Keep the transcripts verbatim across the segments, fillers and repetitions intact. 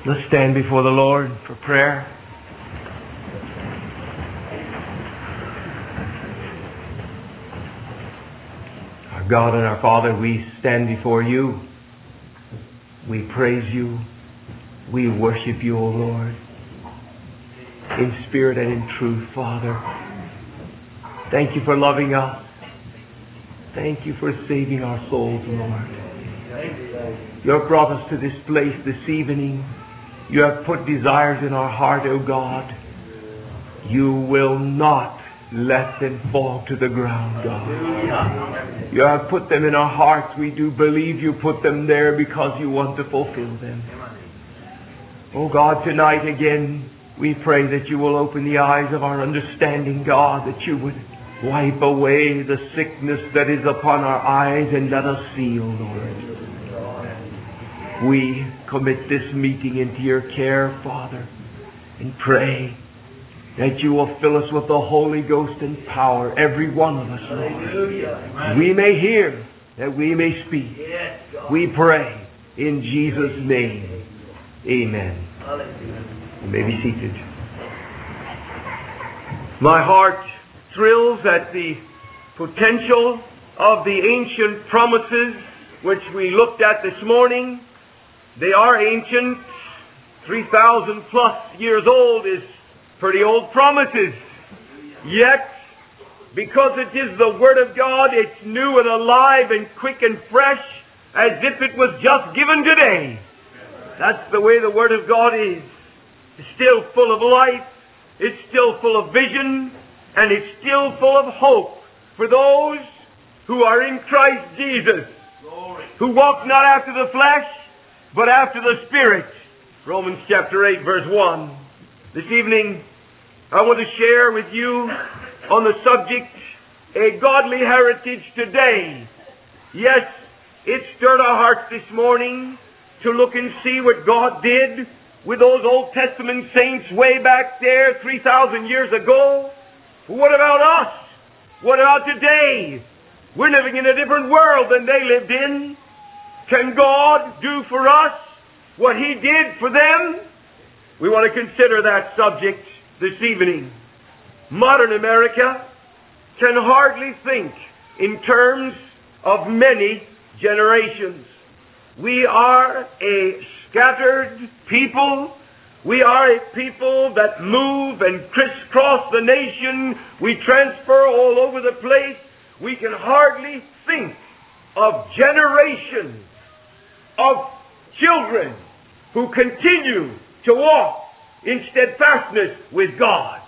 Let's stand before the Lord for prayer. Our God and our Father, we stand before you. We praise you. We worship you, O Lord, in spirit and in truth, Father. Thank you for loving us. Thank you for saving our souls, Lord. You have brought us to this place this evening. You have put desires in our heart, O God. You will not let them fall to the ground, God. You have put them in our hearts. We do believe you put them there because you want to fulfill them. Oh God, tonight again, we pray that you will open the eyes of our understanding, God, that you would wipe away the sickness that is upon our eyes and let us see, O Lord. We commit this meeting into your care, Father, and pray that you will fill us with the Holy Ghost and power, every one of us, Lord. We may hear, that we may speak. We pray in Jesus' name. Amen. You may be seated. My heart thrills at the potential of the ancient promises which we looked at this morning. They are ancient. three thousand plus years old is pretty old promises. Yet, because it is the Word of God, it's new and alive and quick and fresh, as if it was just given today. That's the way the Word of God is. It's still full of life. It's still full of vision. And it's still full of hope for those who are in Christ Jesus, who walk not after the flesh, but after the Spirit. Romans chapter eight, verse one. This evening, I want to share with you on the subject, a godly heritage today. Yes, it stirred our hearts this morning to look and see what God did with those Old Testament saints way back there three thousand years ago. What about us? What about today? We're living in a different world than they lived in. Can God do for us what He did for them? We want to consider that subject this evening. Modern America can hardly think in terms of many generations. We are a scattered people. We are a people that move and crisscross the nation. We transfer all over the place. We can hardly think of generations of children who continue to walk in steadfastness with God.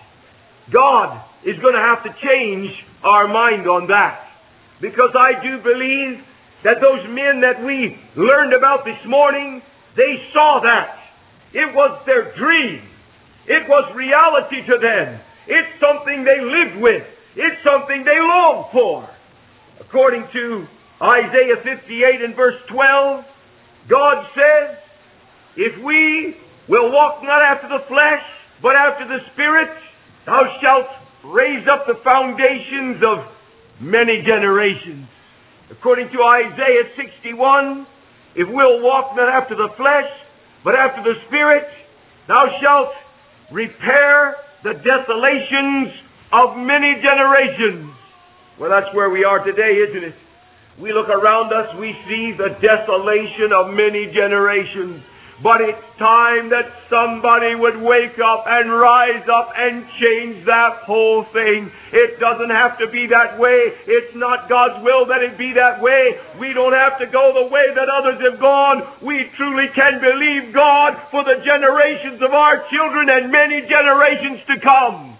God is going to have to change our mind on that. Because I do believe that those men that we learned about this morning, they saw that. It was their dream. It was reality to them. It's something they lived with. It's something they longed for. According to Isaiah fifty-eight and verse twelve, God says, if we will walk not after the flesh, but after the Spirit, thou shalt raise up the foundations of many generations. According to Isaiah sixty-one, if we'll walk not after the flesh, but after the Spirit, thou shalt repair the desolations of many generations. Well, that's where we are today, isn't it? We look around us, we see the desolation of many generations. But it's time that somebody would wake up and rise up and change that whole thing. It doesn't have to be that way. It's not God's will that it be that way. We don't have to go the way that others have gone. We truly can believe God for the generations of our children and many generations to come.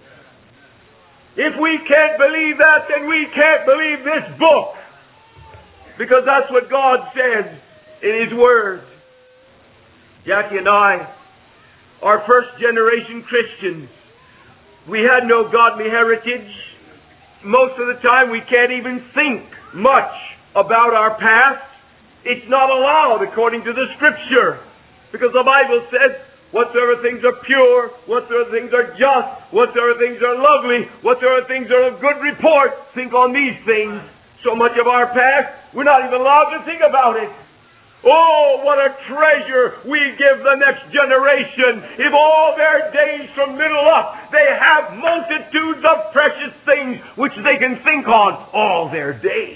If we can't believe that, then we can't believe this book. Because that's what God says in His Word. Jackie and I are first generation Christians. We had no godly heritage. Most of the time we can't even think much about our past. It's not allowed according to the Scripture. Because the Bible says, whatsoever things are pure, whatsoever things are just, whatsoever things are lovely, whatsoever things are of good report, think on these things. So much of our past, we're not even allowed to think about it. Oh, what a treasure we give the next generation. If all their days from middle up, they have multitudes of precious things which they can think on all their days.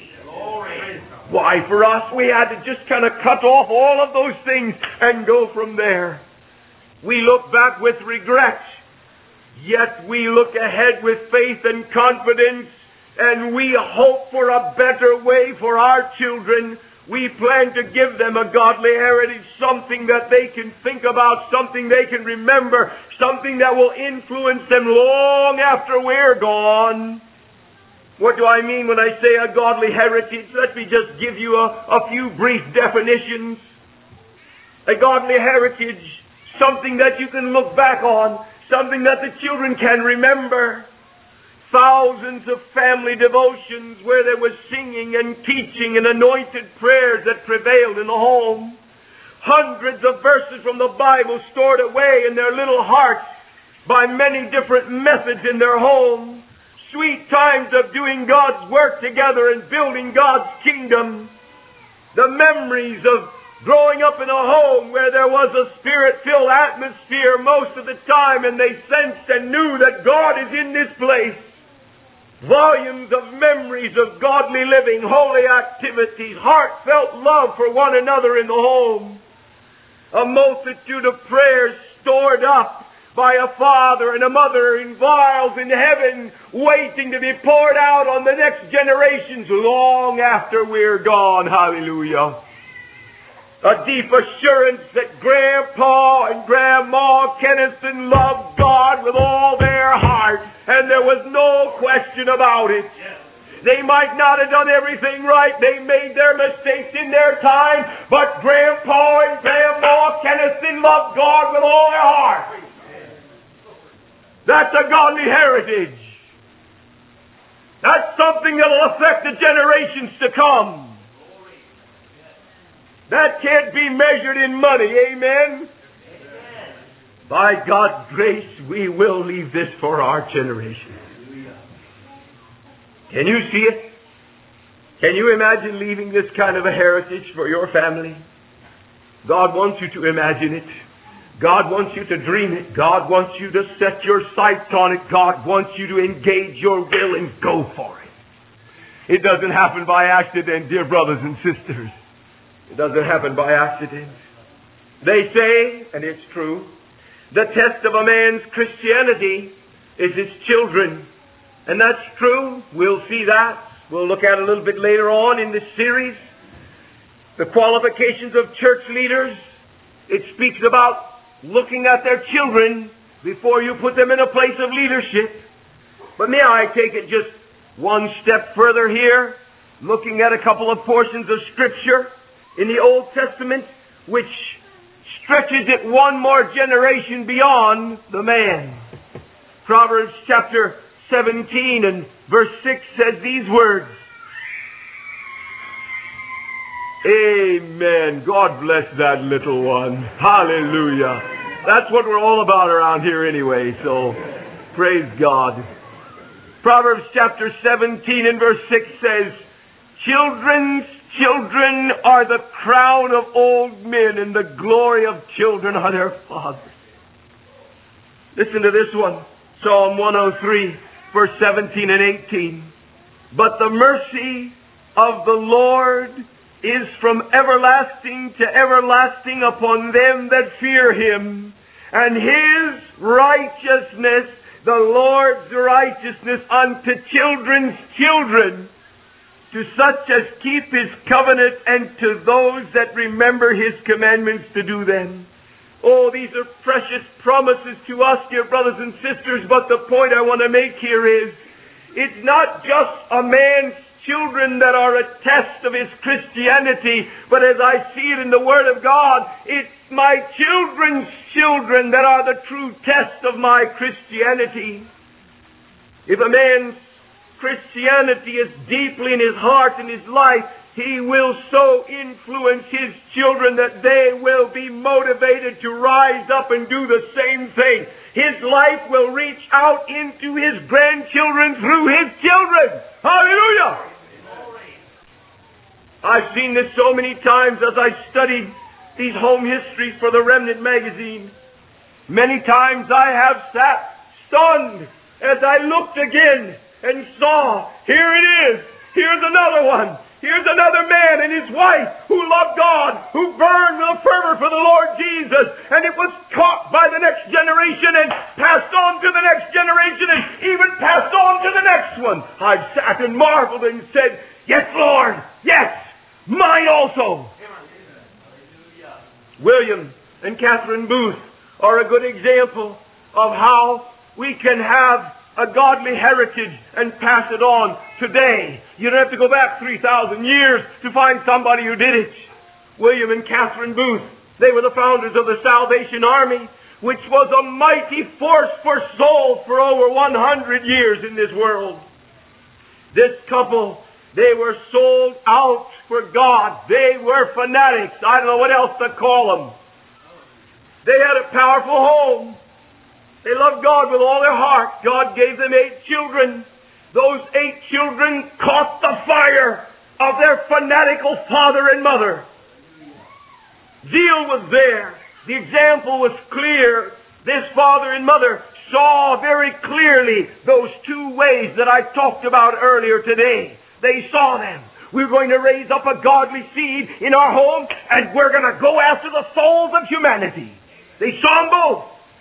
Why, for us, we had to just kind of cut off all of those things and go from there. We look back with regret, yet we look ahead with faith and confidence, and we hope for a better way for our children. We plan to give them a godly heritage, something that they can think about, something they can remember, something that will influence them long after we're gone. What do I mean when I say a godly heritage? Let me just give you a, a few brief definitions. A godly heritage, something that you can look back on, something that the children can remember. Thousands of family devotions where there was singing and teaching and anointed prayers that prevailed in the home. Hundreds of verses from the Bible stored away in their little hearts by many different methods in their home. Sweet times of doing God's work together and building God's kingdom. The memories of growing up in a home where there was a Spirit-filled atmosphere most of the time, and they sensed and knew that God is in this place. Volumes of memories of godly living, holy activities, heartfelt love for one another in the home. A multitude of prayers stored up by a father and a mother in vials in heaven, waiting to be poured out on the next generations long after we're gone. Hallelujah. A deep assurance that Grandpa and Grandma Kennison loved God with all their heart, and there was no question about it. They might not have done everything right. They made their mistakes in their time, but Grandpa and Grandma Kennison loved God with all their heart. That's a godly heritage. That's something that will affect the generations to come. That can't be measured in money, amen? Amen? By God's grace, we will leave this for our generation. Can you see it? Can you imagine leaving this kind of a heritage for your family? God wants you to imagine it. God wants you to dream it. God wants you to set your sights on it. God wants you to engage your will and go for it. It doesn't happen by accident, dear brothers and sisters. It doesn't happen by accident. They say, and it's true, the test of a man's Christianity is his children. And that's true. We'll see that. We'll look at it a little bit later on in this series. The qualifications of church leaders. It speaks about looking at their children before you put them in a place of leadership. But may I take it just one step further here, looking at a couple of portions of Scripture in the Old Testament, which stretches it one more generation beyond the man. Proverbs chapter seventeen and verse six says these words. Amen. God bless that little one. Hallelujah. That's what we're all about around here anyway, so praise God. Proverbs chapter seventeen and verse six says, Children's children are the crown of old men, and the glory of children are their fathers. Listen to this one. Psalm one oh three, verse seventeen and eighteen. But the mercy of the Lord is from everlasting to everlasting upon them that fear Him, and His righteousness, the Lord's righteousness unto children's children, to such as keep His covenant, and to those that remember His commandments to do them. Oh, these are precious promises to us, dear brothers and sisters, but the point I want to make here is, it's not just a man's children that are a test of his Christianity, but as I see it in the Word of God, it's my children's children that are the true test of my Christianity. If a man's Christianity is deeply in his heart and his life, he will so influence his children that they will be motivated to rise up and do the same thing. His life will reach out into his grandchildren through his children. Hallelujah! I've seen this so many times as I studied these home histories for the Remnant magazine. Many times I have sat stunned as I looked again and saw, here it is, here's another one. Here's another man and his wife who loved God, who burned with a fervor for the Lord Jesus, and it was caught by the next generation and passed on to the next generation and even passed on to the next one. I've sat and marveled and said, yes, Lord, yes, mine also. William and Catherine Booth are a good example of how we can have a godly heritage and pass it on today. You don't have to go back three thousand years to find somebody who did it. William and Catherine Booth, they were the founders of the Salvation Army, which was a mighty force for souls for over one hundred years in this world. This couple, they were sold out for God. They were fanatics. I don't know what else to call them. They had a powerful home. They loved God with all their heart. God gave them eight children. Those eight children caught the fire of their fanatical father and mother. Zeal was there. The example was clear. This father and mother saw very clearly those two ways that I talked about earlier today. They saw them. We're going to raise up a godly seed in our home, and we're going to go after the souls of humanity. They saw them both.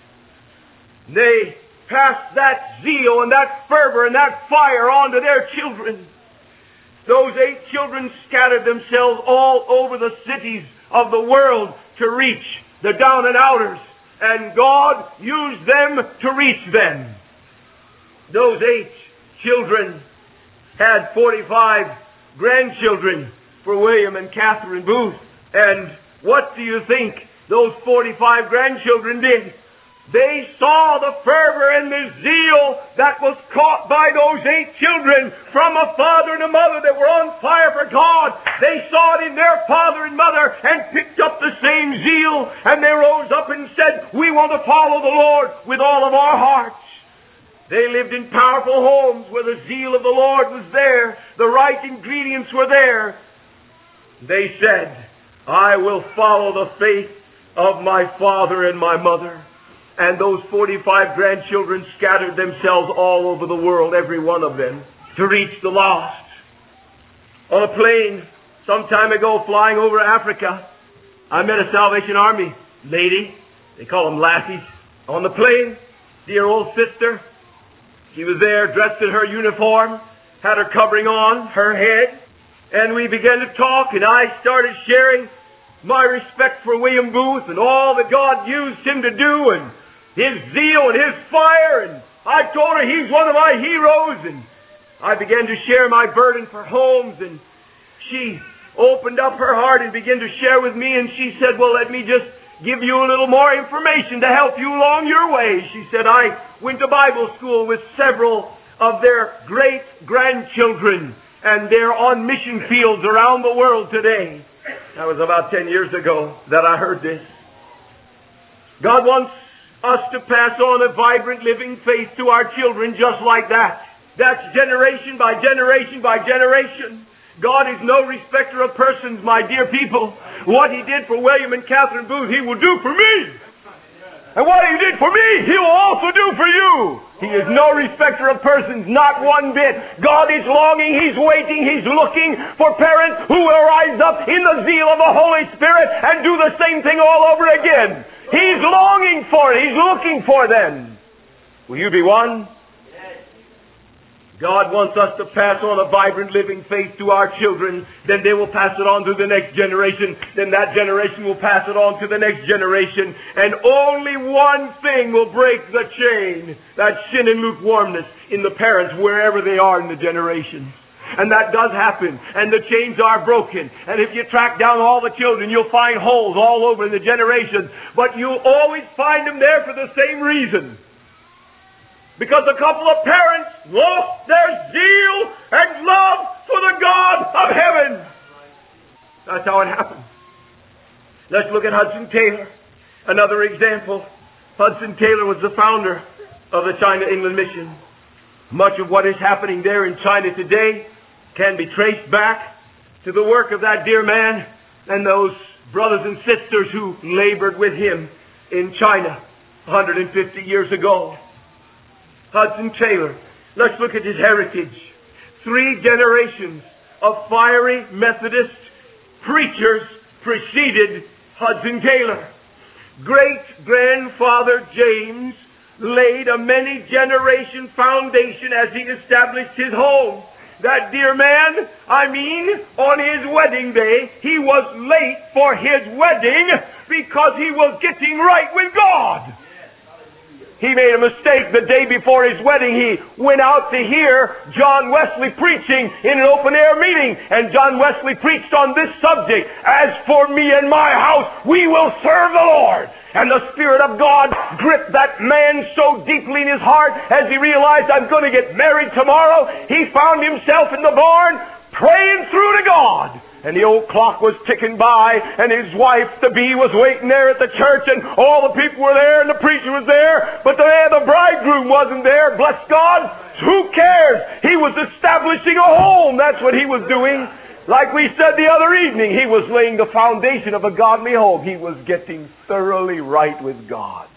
They passed that zeal and that fervor and that fire on to their children. Those eight children scattered themselves all over the cities of the world to reach the down and outers, and God used them to reach them. Those eight children had forty-five grandchildren for William and Catherine Booth. And what do you think those forty-five grandchildren did? They saw the fervor and the zeal that was caught by those eight children from a father and a mother that were on fire for God. They saw it in their father and mother and picked up the same zeal, and they rose up and said, we want to follow the Lord with all of our hearts. They lived in powerful homes where the zeal of the Lord was there. The right ingredients were there. They said, I will follow the faith of my father and my mother. And those forty-five grandchildren scattered themselves all over the world, every one of them, to reach the lost. On a plane some time ago flying over Africa, I met a Salvation Army lady. They call them lassies. On the plane, dear old sister. She was there dressed in her uniform, had her covering on, her head, and we began to talk, and I started sharing my respect for William Booth and all that God used him to do, and his zeal and his fire, and I told her he's one of my heroes, and I began to share my burden for homes, and she opened up her heart and began to share with me, and she said, well, let me just give you a little more information to help you along your way. She said, I went to Bible school with several of their great-grandchildren, and they're on mission fields around the world today. That was about ten years ago that I heard this. God wants us to pass on a vibrant, living faith to our children just like that. That's generation by generation by generation. God is no respecter of persons, my dear people. What He did for William and Catherine Booth, He will do for me. And what He did for me, He will also do for you. He is no respecter of persons, not one bit. God is longing, He's waiting, He's looking for parents who will rise up in the zeal of the Holy Spirit and do the same thing all over again. He's longing for it. He's looking for them. Will you be one? God wants us to pass on a vibrant, living faith to our children. Then they will pass it on to the next generation. Then that generation will pass it on to the next generation. And only one thing will break the chain. That's sin and lukewarmness in the parents wherever they are in the generations. And that does happen. And the chains are broken. And if you track down all the children, you'll find holes all over in the generations. But you'll always find them there for the same reason. Because a couple of parents lost their zeal and love for the God of heaven. That's how it happened. Let's look at Hudson Taylor. Another example. Hudson Taylor was the founder of the China-England Mission. Much of what is happening there in China today can be traced back to the work of that dear man and those brothers and sisters who labored with him in China one hundred fifty years ago. Hudson Taylor. Let's look at his heritage. Three generations of fiery Methodist preachers preceded Hudson Taylor. Great-grandfather James laid a many-generation foundation as he established his home. That dear man, I mean, on his wedding day, he was late for his wedding because he was getting right with God. He made a mistake the day before his wedding. He went out to hear John Wesley preaching in an open-air meeting. And John Wesley preached on this subject. As for me and my house, we will serve the Lord. And the Spirit of God gripped that man so deeply in his heart as he realized, I'm going to get married tomorrow. He found himself in the barn praying through to God. And the old clock was ticking by, and his wife-to-be was waiting there at the church, and all the people were there, and the preacher was there, but the, the bridegroom wasn't there. Bless God. Who cares? He was establishing a home. That's what he was doing. Like we said the other evening, he was laying the foundation of a godly home. He was getting thoroughly right with God.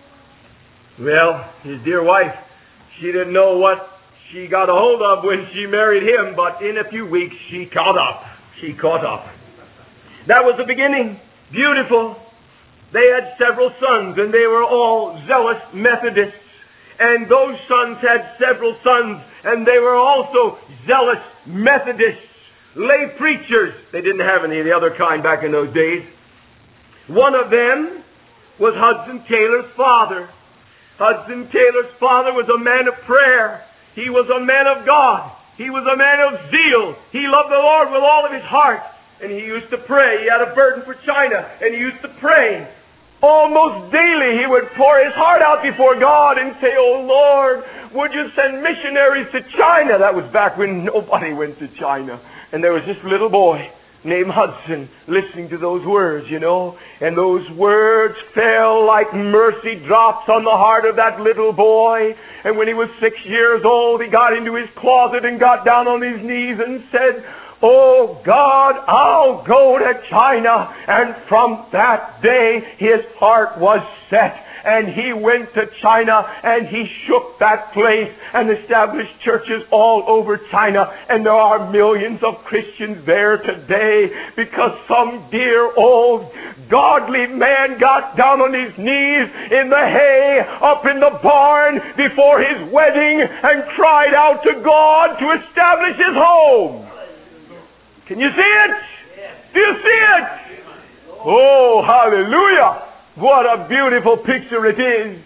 Well, his dear wife, she didn't know what she got a hold of when she married him, but in a few weeks she caught up. She caught up. That was the beginning. Beautiful. They had several sons, and they were all zealous Methodists. And those sons had several sons, and they were also zealous Methodists. Lay preachers. They didn't have any of the other kind back in those days. One of them was Hudson Taylor's father. Hudson Taylor's father was a man of prayer. He was a man of God. He was a man of zeal. He loved the Lord with all of his heart. And he used to pray. He had a burden for China. And he used to pray. Almost daily he would pour his heart out before God and say, oh Lord, would you send missionaries to China? That was back when nobody went to China. And there was this little boy named Hudson listening to those words, you know. And those words fell like mercy drops on the heart of that little boy. And when he was six years old, he got into his closet and got down on his knees and said, oh God, I'll go to China. And from that day, his heart was set. And he went to China and he shook that place and established churches all over China. And there are millions of Christians there today because some dear old godly man got down on his knees in the hay up in the barn before his wedding and cried out to God to establish his home. Can you see it? Do you see it? Oh, hallelujah. What a beautiful picture it is.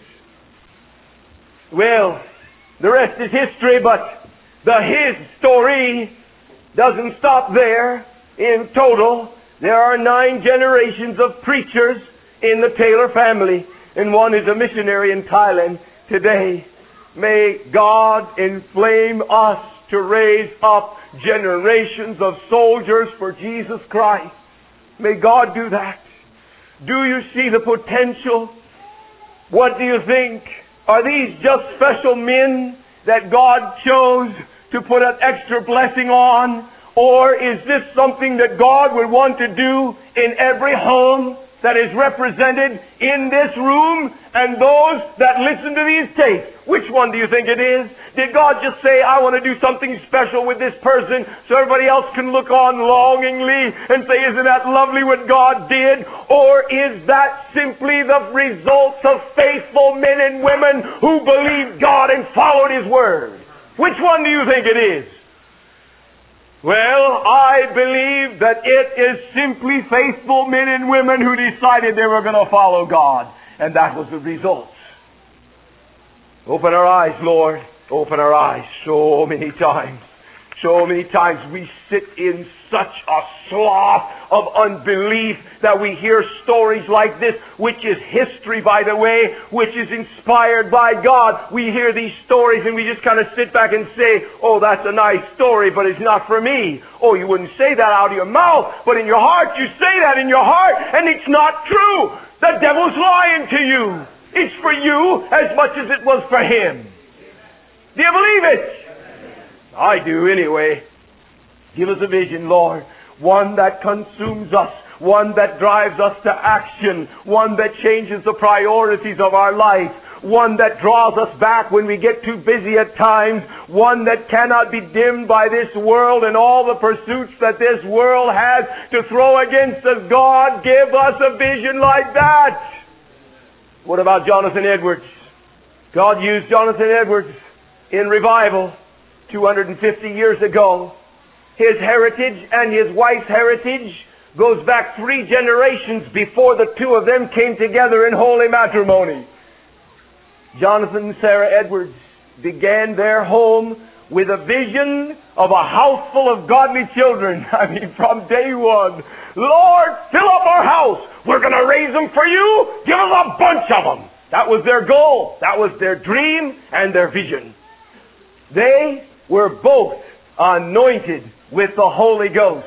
Well, the rest is history, but the his story doesn't stop there. In total, there are nine generations of preachers in the Taylor family, and one is a missionary in Thailand today. May God inflame us to raise up generations of soldiers for Jesus Christ. May God do that. Do you see the potential? What do you think? Are these just special men that God chose to put an extra blessing on? Or is this something that God would want to do in every home that is represented in this room and those that listen to these tapes? Which one do you think it is? Did God just say, I want to do something special with this person so everybody else can look on longingly and say, isn't that lovely what God did? Or is that simply the results of faithful men and women who believed God and followed His Word? Which one do you think it is? Well, I believe that it is simply faithful men and women who decided they were going to follow God. And that was the result. Open our eyes, Lord. Open our eyes. So many times, so many times we sit in such a sloth of unbelief that we hear stories like this, which is history, by the way, which is inspired by God. We hear these stories and we just kind of sit back and say, oh, that's a nice story, but it's not for me. Oh, you wouldn't say that out of your mouth, but in your heart you say that in your heart, and it's not true. The devil's lying to you. It's for you as much as it was for him. Do you believe it? I do anyway. Give us a vision, Lord. one that consumes us, one that drives us to action, one that changes the priorities of our life, one that draws us back when we get too busy at times, one that cannot be dimmed by this world and all the pursuits that this world has to throw against us. God, give us a vision like that. What about Jonathan Edwards? God used Jonathan Edwards in revival two hundred fifty years ago. His heritage and his wife's heritage goes back three generations before the two of them came together in holy matrimony. Jonathan and Sarah Edwards began their home with a vision of a house full of godly children. I mean, from day one, Lord, fill up our house. We're going to raise them for you. Give us a bunch of them. That was their goal. That was their dream and their vision. They were both anointed with the Holy Ghost.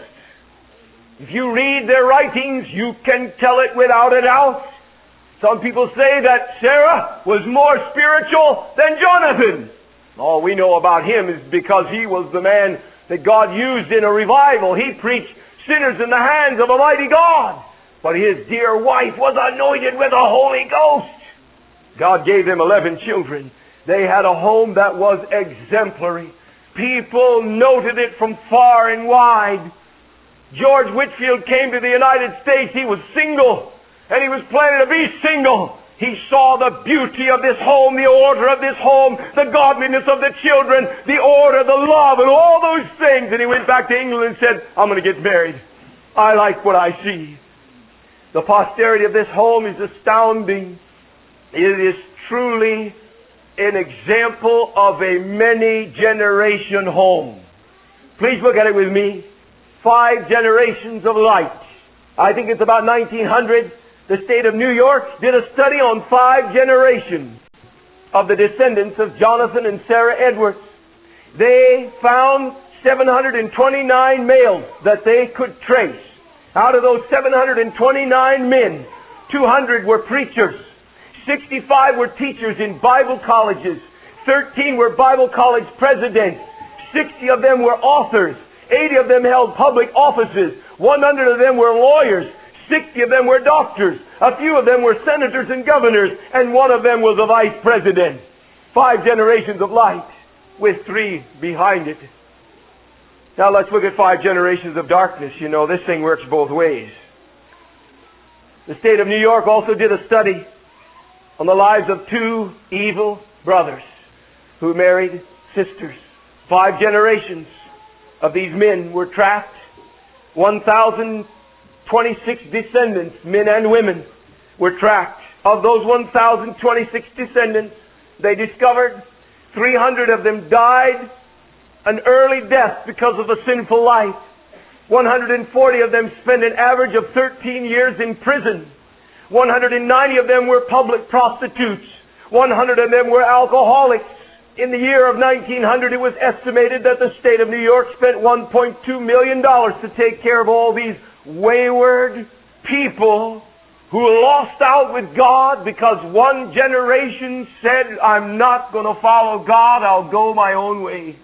If you read their writings, you can tell it without a doubt. Some people say that Sarah was more spiritual than Jonathan. All we know about him is because he was the man that God used in a revival. He preached sinners in the hands of a mighty God. But his dear wife was anointed with the Holy Ghost. God gave them eleven children. They had a home that was exemplary. People noted it from far and wide. George Whitefield came to the United States. He was single, and he was planning to be single. He saw the beauty of this home, the order of this home, the godliness of the children, the order, the love, and all those things. And he went back to England and said, I'm going to get married. I like what I see. The posterity of this home is astounding. It is truly an example of a many-generation home. Please look at it with me. Five generations of light. I think it's about nineteen hundred. The state of New York did a study on five generations of the descendants of Jonathan and Sarah Edwards. They found seven hundred twenty-nine males that they could trace. Out of those seven hundred twenty-nine men, two hundred were preachers, sixty-five were teachers in Bible colleges, thirteen were Bible college presidents, sixty of them were authors, eighty of them held public offices, one hundred of them were lawyers, sixty of them were doctors, a few of them were senators and governors, and one of them was a vice president. Five generations of light with three behind it. Now let's look at five generations of darkness. You know, this thing works both ways. The state of New York also did a study on the lives of two evil brothers who married sisters. Five generations of these men were tracked. one thousand twenty-six descendants, men and women, were tracked. Of those one thousand twenty-six descendants, they discovered three hundred of them died an early death because of a sinful life. one hundred forty of them spent an average of thirteen years in prison. one hundred ninety of them were public prostitutes. one hundred of them were alcoholics. In the year of nineteen hundred, it was estimated that the state of New York spent one point two million dollars to take care of all these wayward people who lost out with God because one generation said, I'm not going to follow God, I'll go my own way.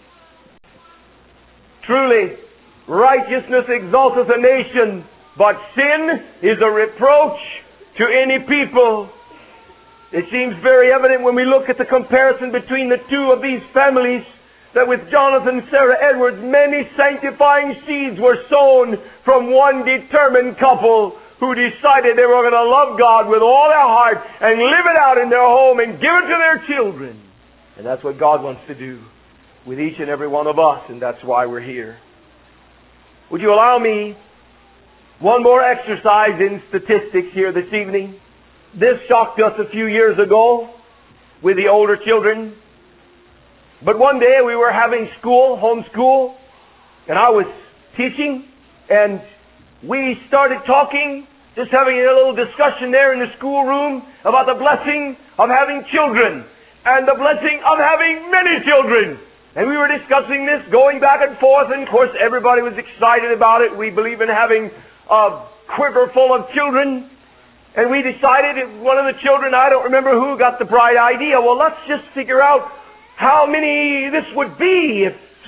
Truly, righteousness exalteth a nation, but sin is a reproach to any people. It seems very evident when we look at the comparison between the two of these families that with Jonathan and Sarah Edwards, many sanctifying seeds were sown from one determined couple who decided they were going to love God with all their heart and live it out in their home and give it to their children. And that's what God wants to do with each and every one of us, and that's why we're here. Would you allow me one more exercise in statistics here this evening? This shocked us a few years ago with the older children. But one day we were having school, home school, and I was teaching, and we started talking, just having a little discussion there in the schoolroom about the blessing of having children and the blessing of having many children. And we were discussing this, going back and forth, and of course everybody was excited about it. We believe in having a quiver full of children. And we decided, if one of the children, I don't remember who, got the bright idea, well, let's just figure out how many this would be if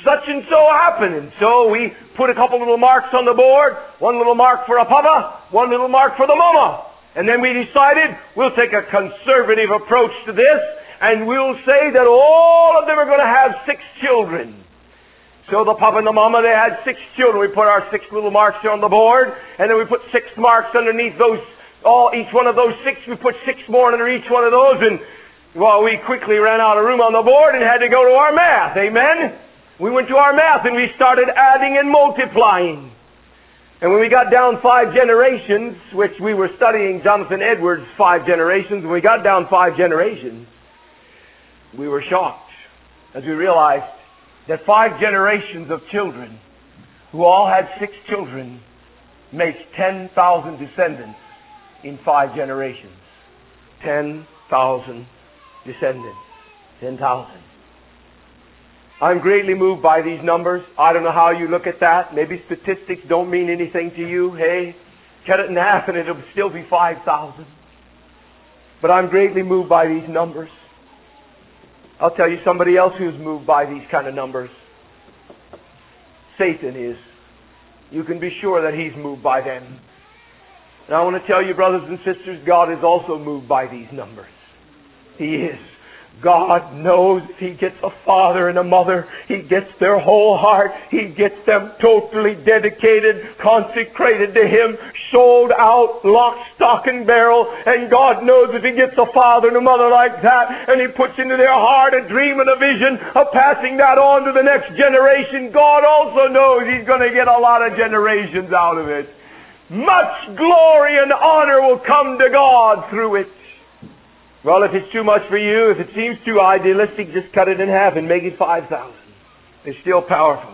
such and so happened. And so we put a couple little marks on the board, one little mark for a papa, one little mark for the mama. And then we decided we'll take a conservative approach to this, and we'll say that all of them are going to have six children. So the papa and the mama, they had six children. We put our six little marks here on the board, and then we put six marks underneath those, all, each one of those six. We put six more under each one of those, and well, we quickly ran out of room on the board and had to go to our math. Amen? We went to our math and we started adding and multiplying. And when we got down five generations, which we were studying Jonathan Edwards' five generations, when we got down five generations, we were shocked as we realized that five generations of children who all had six children makes ten thousand descendants in five generations. ten thousand descendants. ten thousand. I'm greatly moved by these numbers. I don't know how you look at that. Maybe statistics don't mean anything to you. Hey, cut it in half and it'll still be five thousand. But I'm greatly moved by these numbers. I'll tell you somebody else who's moved by these kind of numbers. Satan is. You can be sure that he's moved by them. And I want to tell you, brothers and sisters, God is also moved by these numbers. He is. God knows if He gets a father and a mother, He gets their whole heart. He gets them totally dedicated, consecrated to Him, sold out, lock, stock, and barrel. And God knows if He gets a father and a mother like that, and He puts into their heart a dream and a vision of passing that on to the next generation, God also knows He's going to get a lot of generations out of it. Much glory and honor will come to God through it. Well, if it's too much for you, if it seems too idealistic, just cut it in half and make it five thousand. It's still powerful.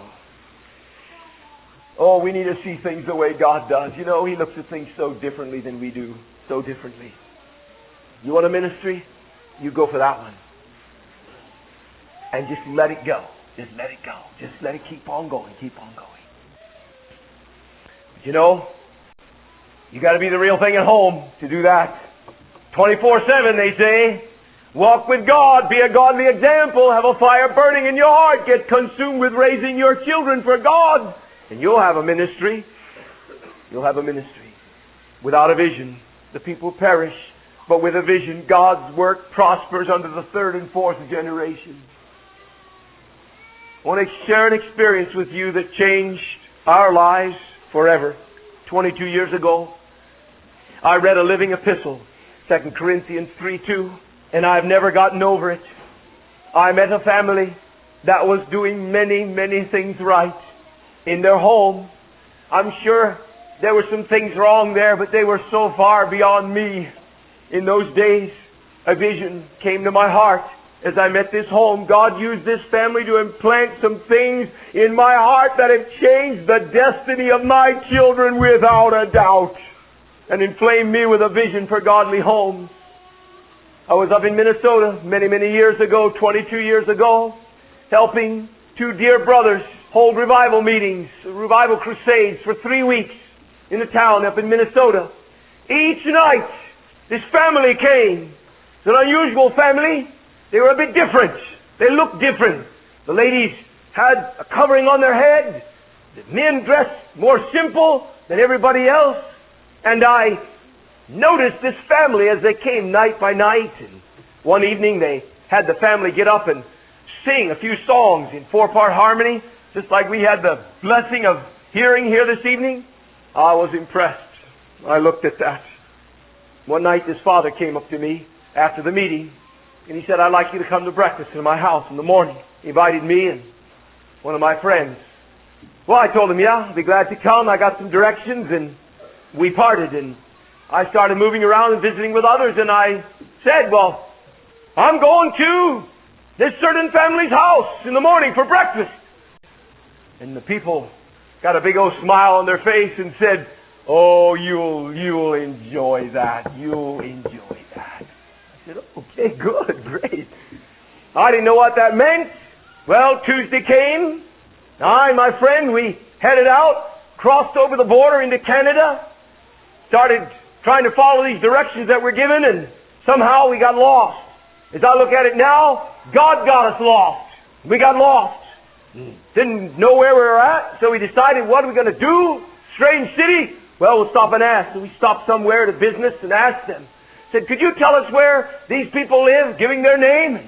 Oh, we need to see things the way God does. You know, He looks at things so differently than we do. So differently. You want a ministry? You go for that one. And just let it go. Just let it go. Just let it keep on going. Keep on going. But you know, you got to be the real thing at home to do that. twenty-four seven, they say. Walk with God. Be a godly example. Have a fire burning in your heart. Get consumed with raising your children for God. And you'll have a ministry. You'll have a ministry. Without a vision, the people perish. But with a vision, God's work prospers under the third and fourth generation. I want to share an experience with you that changed our lives forever. twenty-two years ago, I read a living epistle, Second Corinthians three two, and I've never gotten over it. I met a family that was doing many, many things right in their home. I'm sure there were some things wrong there, but they were so far beyond me. In those days, a vision came to my heart as I met this home. God used this family to implant some things in my heart that have changed the destiny of my children without a doubt, and inflamed me with a vision for godly homes. I was up in Minnesota many, many years ago, twenty-two years ago, helping two dear brothers hold revival meetings, revival crusades for three weeks in a town up in Minnesota. Each night, this family came. It's an unusual family. They were a bit different. They looked different. The ladies had a covering on their head. The men dressed more simple than everybody else. And I noticed this family as they came night by night. And one evening they had the family get up and sing a few songs in four-part harmony, just like we had the blessing of hearing here this evening. I was impressed. I looked at that. One night this father came up to me after the meeting, and he said, "I'd like you to come to breakfast in my house in the morning." He invited me and one of my friends. Well, I told him, yeah, I'd be glad to come. I got some directions, and we parted, and I started moving around and visiting with others, and I said, well, I'm going to this certain family's house in the morning for breakfast. And the people got a big old smile on their face and said, "Oh, you'll, you'll enjoy that. You'll enjoy that." I said, "Okay, good, great." I didn't know what that meant. Well, Tuesday came. I and my friend, we headed out, crossed over the border into Canada, started trying to follow these directions that were given, and somehow we got lost. As I look at it now, God got us lost. We got lost. Didn't know where we were at, so we decided, what are we going to do? Strange city? Well, we'll stop and ask. So we stopped somewhere to business and asked them. Said, could you tell us where these people live, giving their name?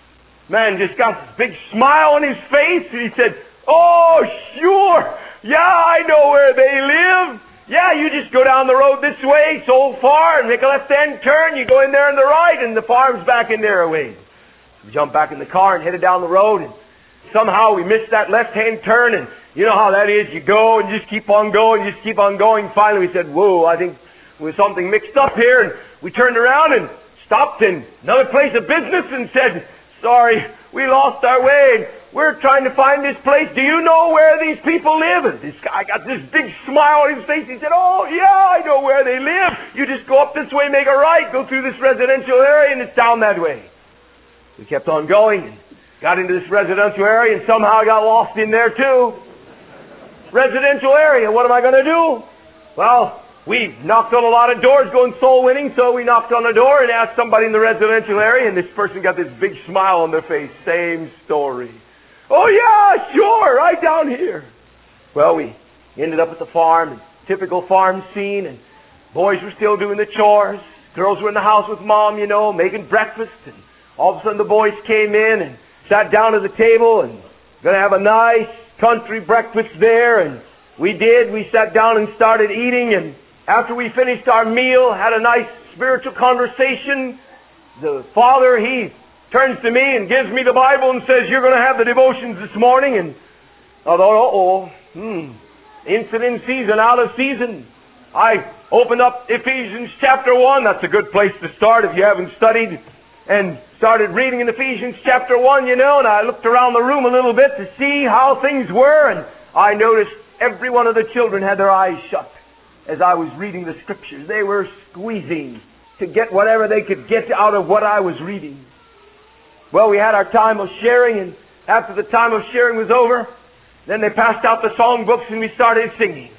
Man just got this big smile on his face, and he said, oh, sure. Yeah, I know where they live. Yeah, you just go down the road this way, so far, and make a left-hand turn. You go in there on the right, and the farm's back in there a ways. We jumped back in the car and headed down the road, and somehow we missed that left-hand turn, and you know how that is. You go and just keep on going, just keep on going. Finally, we said, whoa, I think there's something mixed up here, and we turned around and stopped in another place of business and said, sorry, we lost our way, and we're trying to find this place. Do you know where these people live? And this guy got this big smile on his face. He said, oh, yeah, I know where they live. You just go up this way, make a right, go through this residential area, and it's down that way. We kept on going and got into this residential area, and somehow got lost in there too. Residential area, what am I going to do? Well, we knocked on a lot of doors going soul winning, so we knocked on the door and asked somebody in the residential area, and this person got this big smile on their face. Same story. Oh yeah, sure, right down here. Well, we ended up at the farm, typical farm scene, and boys were still doing the chores. Girls were in the house with mom, you know, making breakfast, and all of a sudden the boys came in and sat down at the table and going to have a nice country breakfast there, and we did. We sat down and started eating, and after we finished our meal, had a nice spiritual conversation. The father, he turns to me and gives me the Bible and says, you're going to have the devotions this morning. And I thought, uh-oh, hmm, incident season, out of season. I opened up Ephesians chapter one. That's a good place to start if you haven't studied. And started reading in Ephesians chapter one, you know, and I looked around the room a little bit to see how things were, and I noticed every one of the children had their eyes shut as I was reading the Scriptures. They were squeezing to get whatever they could get out of what I was reading. Well, we had our time of sharing, and after the time of sharing was over, then they passed out the song books and we started singing.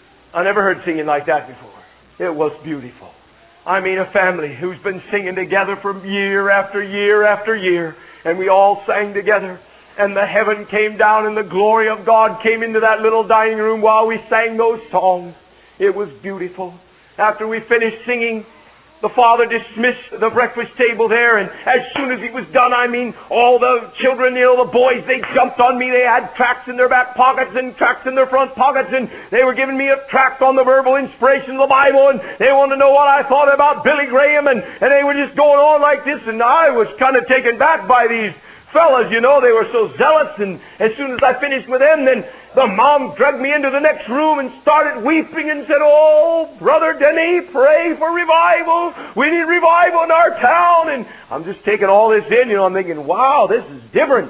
I never heard singing like that before. It was beautiful. I mean, a family who's been singing together for year after year after year, and we all sang together, and the heaven came down and the glory of God came into that little dining room while we sang those songs. It was beautiful. After we finished singing, the father dismissed the breakfast table there, and as soon as he was done, I mean, all the children, you know, the boys, they jumped on me. They had tracts in their back pockets and tracts in their front pockets, and they were giving me a tract on the verbal inspiration of the Bible, and they wanted to know what I thought about Billy Graham, and, and they were just going on like this, and I was kind of taken back by these fellas, you know. They were so zealous, and as soon as I finished with them, then the mom dragged me into the next room and started weeping and said, oh, Brother Denny, pray for revival. We need revival in our town. And I'm just taking all this in, you know. I'm thinking, wow, this is different.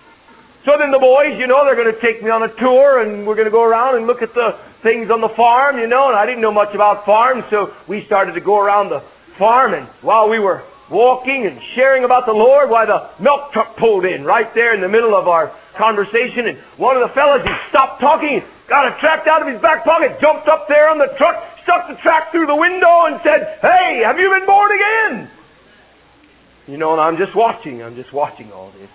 So then the boys, you know, they're going to take me on a tour, and we're going to go around and look at the things on the farm, you know. And I didn't know much about farms, so we started to go around the farm, and while we were walking and sharing about the Lord, why, the milk truck pulled in right there in the middle of our conversation, and one of the fellas, he stopped talking, got a tract out of his back pocket, jumped up there on the truck, stuck the tract through the window and said, hey, have you been born again? You know, and I'm just watching, I'm just watching all this.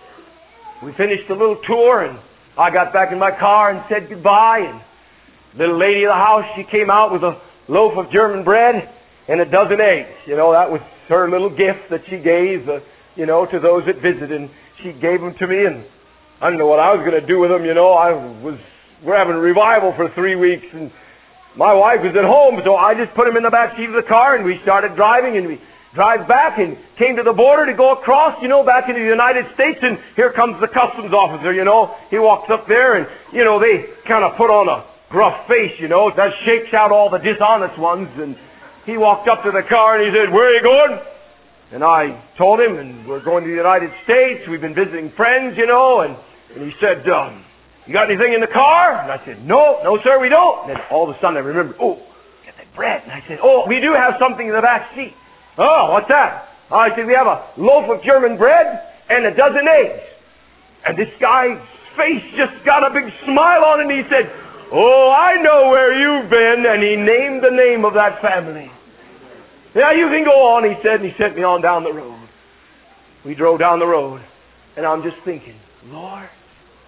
We finished the little tour, and I got back in my car and said goodbye, and the little lady of the house, she came out with a loaf of German bread and a dozen eggs. You know, that was her little gift that she gave, uh, you know, to those that visited. And she gave them to me, and I didn't know what I was going to do with them, you know. I was, we're having a revival for three weeks, and my wife was at home, so I just put them in the back seat of the car, and we started driving, and we drive back and came to the border to go across, you know, back into the United States, and here comes the customs officer, you know. He walks up there, and, you know, they kind of put on a gruff face, you know. That shakes out all the dishonest ones, and he walked up to the car and he said, where are you going? And I told him, and we're going to the United States. We've been visiting friends, you know. And, and he said, um, you got anything in the car? And I said, no, no, sir, we don't. And then all of a sudden I remembered, oh, get that bread. And I said, oh, we do have something in the back seat. Oh, what's that? I said, we have a loaf of German bread and a dozen eggs. And this guy's face just got a big smile on it, and he said, oh, I know where you've been. And he named the name of that family. Yeah, you can go on, he said, and he sent me on down the road. We drove down the road, and I'm just thinking, Lord,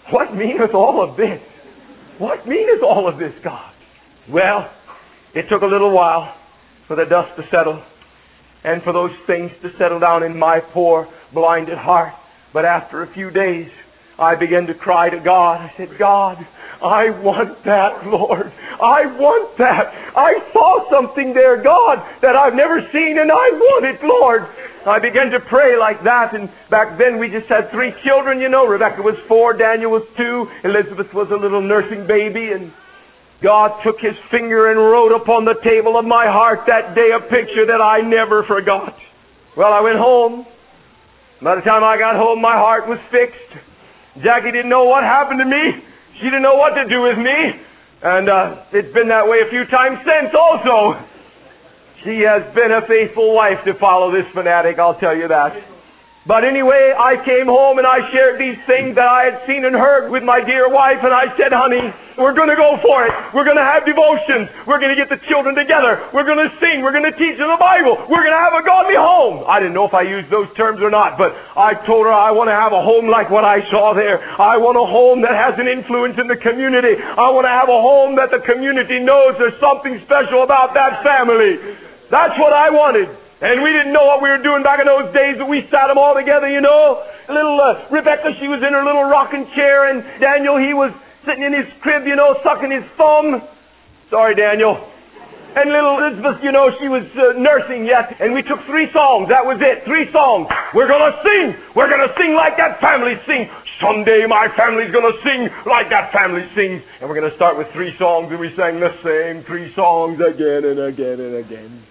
What meaneth all of this? What meaneth all of this, God? Well, it took a little while for the dust to settle and for those things to settle down in my poor, blinded heart. But after a few days, I began to cry to God. I said, God, I want that, Lord. I want that. I saw something there, God, that I've never seen, and I want it, Lord. I began to pray like that, and back then we just had three children, you know. Rebecca was four, Daniel was two, Elizabeth was a little nursing baby, and God took His finger and wrote upon the table of my heart that day a picture that I never forgot. Well, I went home. By the time I got home, my heart was fixed. Jackie didn't know what happened to me. She didn't know what to do with me. And uh, it's been that way a few times since also. She has been a faithful wife to follow this fanatic, I'll tell you that. But anyway, I came home and I shared these things that I had seen and heard with my dear wife, and I said, honey, we're going to go for it. We're going to have devotions. We're going to get the children together. We're going to sing. We're going to teach them the Bible. We're going to have a godly home. I didn't know if I used those terms or not, but I told her I want to have a home like what I saw there. I want a home that has an influence in the community. I want to have a home that the community knows there's something special about that family. That's what I wanted. And we didn't know what we were doing back in those days, but we sat them all together, you know. Little uh, Rebecca, she was in her little rocking chair, and Daniel, he was sitting in his crib, you know, sucking his thumb. Sorry, Daniel. And little Elizabeth, you know, she was uh, nursing yet. And we took three songs. That was it. Three songs. We're going to sing. We're going to sing like that family sings. Someday my family's going to sing like that family sings. And we're going to start with three songs, and we sang the same three songs again and again and again.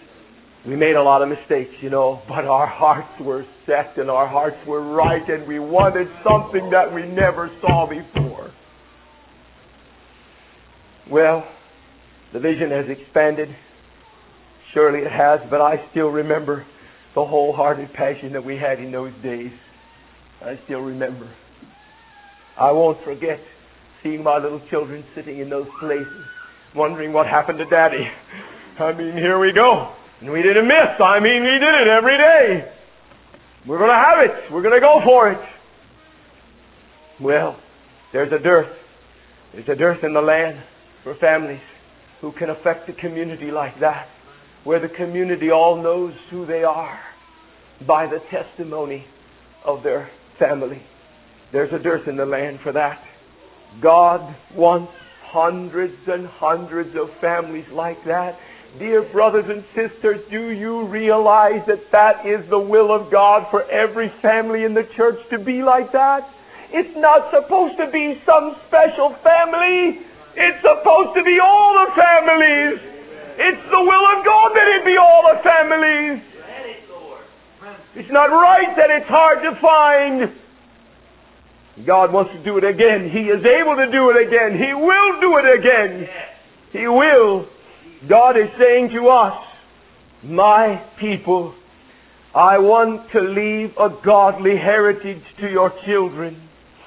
We made a lot of mistakes, you know, but our hearts were set and our hearts were right, and we wanted something that we never saw before. Well, the vision has expanded. Surely it has, but I still remember the wholehearted passion that we had in those days. I still remember. I won't forget seeing my little children sitting in those places, wondering what happened to Daddy. I mean, here we go. And we didn't miss. I mean, we did it every day. We're going to have it. We're going to go for it. Well, there's a dearth. There's a dearth in the land for families who can affect the community like that, where the community all knows who they are by the testimony of their family. There's a dearth in the land for that. God wants hundreds and hundreds of families like that. Dear brothers and sisters, do you realize that that is the will of God for every family in the church to be like that? It's not supposed to be some special family. It's supposed to be all the families. It's the will of God that it be all the families. It's not right that it's hard to find. God wants to do it again. He is able to do it again. He will do it again. He will. God is saying to us, my people, I want to leave a godly heritage to your children.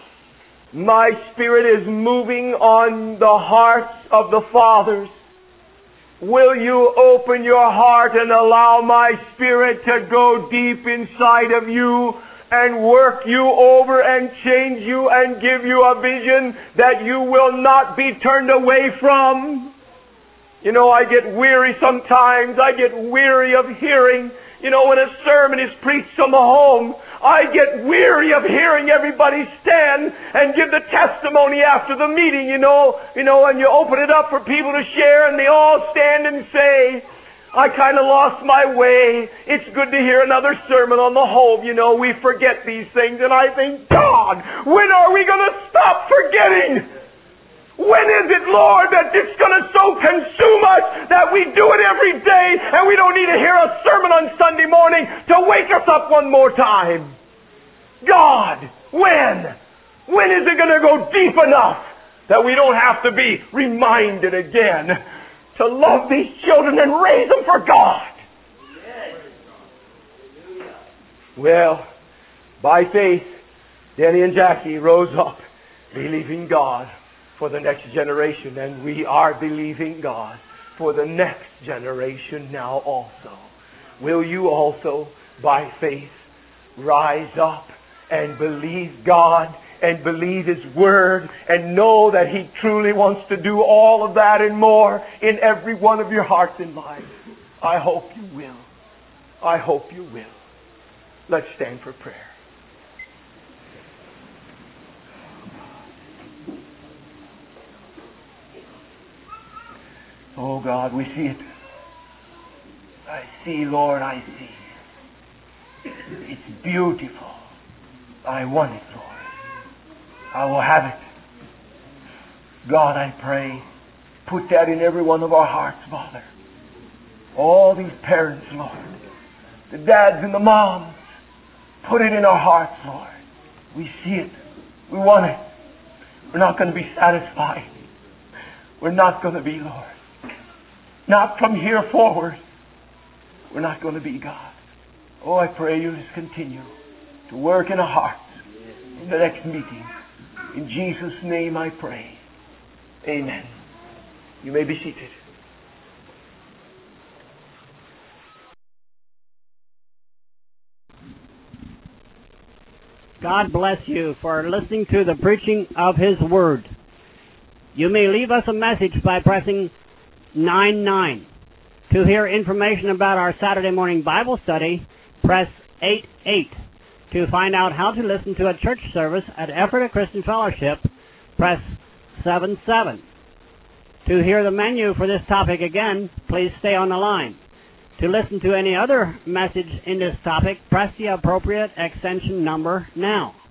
My Spirit is moving on the hearts of the fathers. Will you open your heart and allow my Spirit to go deep inside of you and work you over and change you and give you a vision that you will not be turned away from? You know, I get weary sometimes. I get weary of hearing, you know, when a sermon is preached from the home, I get weary of hearing everybody stand and give the testimony after the meeting, you know, you know, and you open it up for people to share and they all stand and say, I kind of lost my way. It's good to hear another sermon on the home. You know, we forget these things, and I think, God, when are we going to stop forgetting? When is it, Lord, that it's going to so consume us that we do it every day and we don't need to hear a sermon on Sunday morning to wake us up one more time? God, when? When is it going to go deep enough that we don't have to be reminded again to love these children and raise them for God? Well, by faith, Danny and Jackie rose up believing God for the next generation, and we are believing God for the next generation now also. Will you also, by faith, rise up and believe God and believe His Word and know that He truly wants to do all of that and more in every one of your hearts and lives. I hope you will. I hope you will. Let's stand for prayer. Oh God, we see it. I see, Lord, I see. It's beautiful. I want it, Lord. I will have it. God, I pray, put that in every one of our hearts, Father. All these parents, Lord, the dads and the moms, put it in our hearts, Lord. We see it. We want it. We're not going to be satisfied. We're not going to be, Lord. Not from here forward. We're not going to be, God. Oh, I pray you just continue to work in our hearts in the next meeting. In Jesus' name I pray. Amen. You may be seated. God bless you for listening to the preaching of His Word. You may leave us a message by pressing nine nine. To hear information about our Saturday morning Bible study, press eight eight. To find out how to listen to a church service at Ephrata Christian Fellowship, press seven seven. To hear the menu for this topic again, please stay on the line. To listen to any other message in this topic, press the appropriate extension number now.